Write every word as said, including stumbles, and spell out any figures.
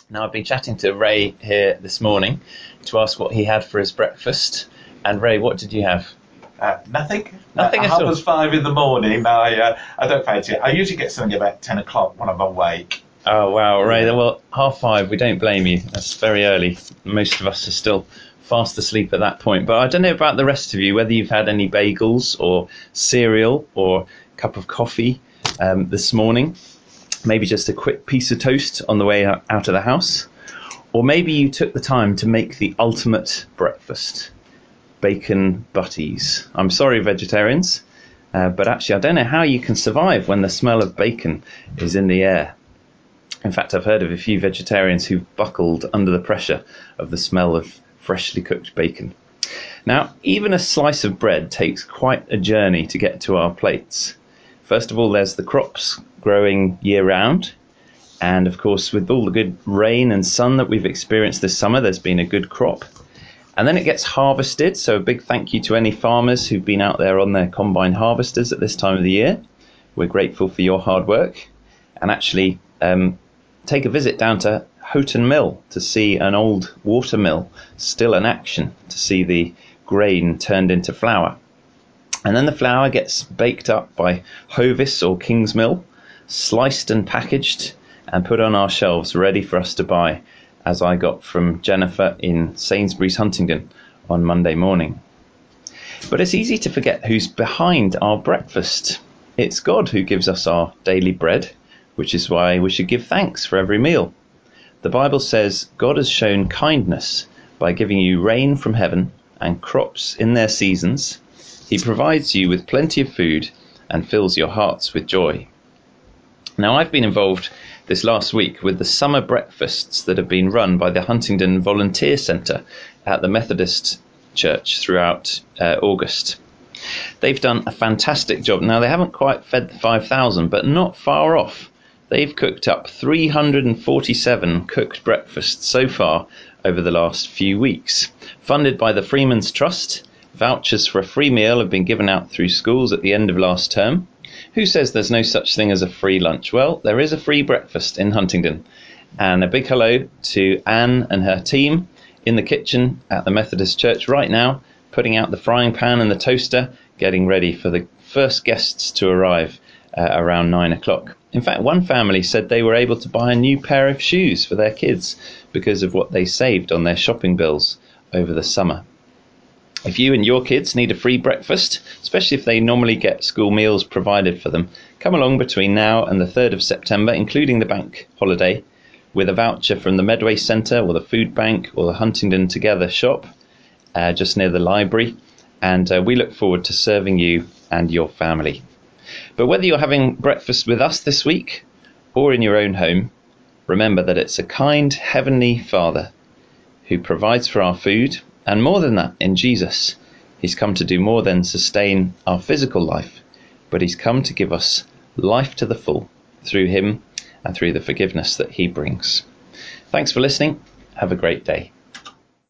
Now, I've been chatting to Ray here this morning to ask what he had for his breakfast. And Ray, what did you have? Uh, nothing. Nothing uh, at half all. past five in the morning. I uh, I don't fancy it. I usually get something about ten o'clock when I'm awake. Oh, wow, Ray. Yeah. Well, half five, we don't blame you. That's very early. Most of us are still fast asleep at that point. But I don't know about the rest of you, whether you've had any bagels or cereal or a cup of coffee um, this morning. Maybe just a quick piece of toast on the way out of the house. Or maybe you took the time to make the ultimate breakfast. Bacon butties. I'm sorry, vegetarians, uh, but actually I don't know how you can survive when the smell of bacon is in the air. In fact, I've heard of a few vegetarians who've buckled under the pressure of the smell of freshly cooked bacon. Now, even a slice of bread takes quite a journey to get to our plates. First of all, there's the crops growing year round. And of course, with all the good rain and sun that we've experienced this summer, there's been a good crop. And then it gets harvested. So a big thank you to any farmers who've been out there on their combine harvesters at this time of the year. We're grateful for your hard work. And actually, um, take a visit down to Houghton Mill to see an old water mill still in action, to see the grain turned into flour. And then the flour gets baked up by Hovis or Kingsmill, sliced and packaged, and put on our shelves ready for us to buy, as I got from Jennifer in Sainsbury's Huntingdon on Monday morning. But it's easy to forget who's behind our breakfast. It's God who gives us our daily bread, which is why we should give thanks for every meal. The Bible says God has shown kindness by giving you rain from heaven and crops in their seasons. He provides you with plenty of food and fills your hearts with joy. Now, I've been involved this last week with the summer breakfasts that have been run by the Huntingdon Volunteer Centre at the Methodist Church throughout uh, August. They've done a fantastic job. Now, they haven't quite fed the five thousand, but not far off. They've cooked up three hundred forty-seven cooked breakfasts so far over the last few weeks. Funded by the Freeman's Trust, vouchers for a free meal have been given out through schools at the end of last term. Who says there's no such thing as a free lunch? Well, there is a free breakfast in Huntingdon. And a big hello to Anne and her team in the kitchen at the Methodist Church right now, putting out the frying pan and the toaster, getting ready for the first guests to arrive uh, around nine o'clock. In fact, one family said they were able to buy a new pair of shoes for their kids because of what they saved on their shopping bills over the summer. If you and your kids need a free breakfast, especially if they normally get school meals provided for them, come along between now and the third of September, including the bank holiday, with a voucher from the Medway Centre or the Food Bank or the Huntingdon Together shop, uh, just near the library. And uh, we look forward to serving you and your family. But whether you're having breakfast with us this week or in your own home, remember that it's a kind Heavenly Father who provides for our food. And more than that, in Jesus, he's come to do more than sustain our physical life, but he's come to give us life to the full through him and through the forgiveness that he brings. Thanks for listening. Have a great day.